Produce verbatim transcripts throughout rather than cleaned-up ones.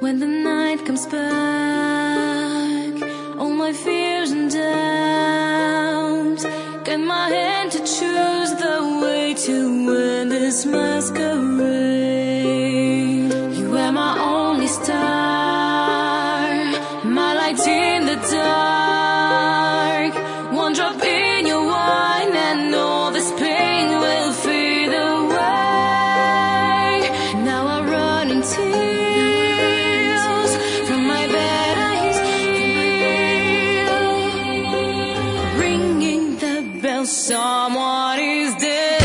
when the night comes back, all my fears and doubts get my hand to choose the way to end this masquerade. You are my only star, my light in the dark. One drop in your wine and all this pain will fade away. Now I run in tears from my bed, I hear ringing the bell, someone is dead.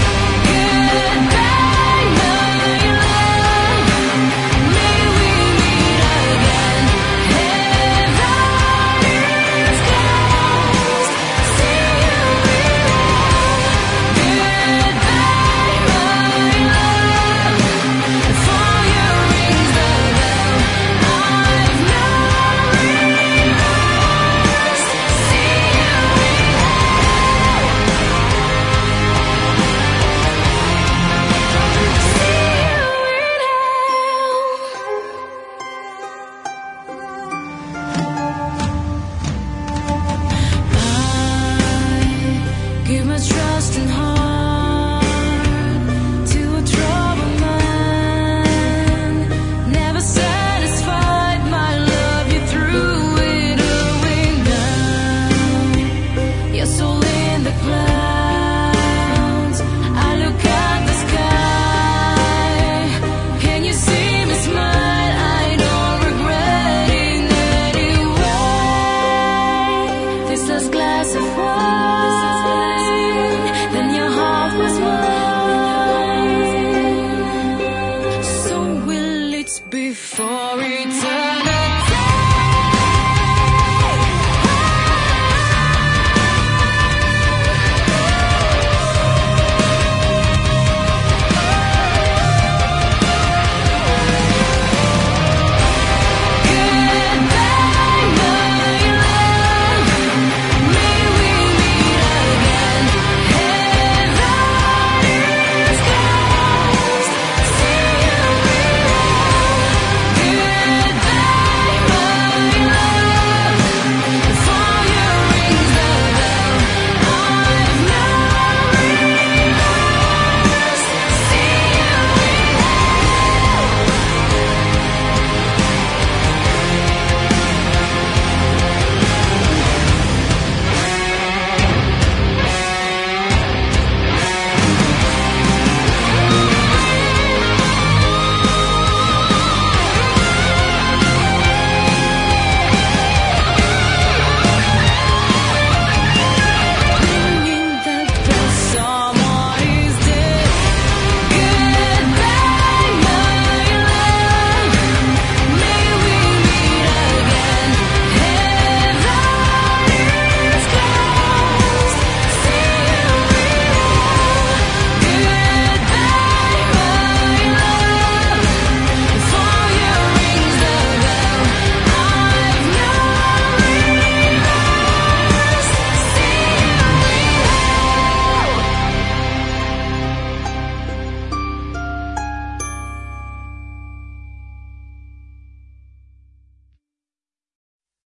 Goodbye, my love, may we meet again. Heaven is closed, see you around. Goodbye, my love, for you rings the bell. I've no remorse, see you give my trust and heart to a troubled man. Never satisfied, my love, you threw it away now. Your soul in the clouds, I look at the sky. Can you see me smile? I don't regret in any way. This last glass of wine, then your heart was mine. So will it be for eternity?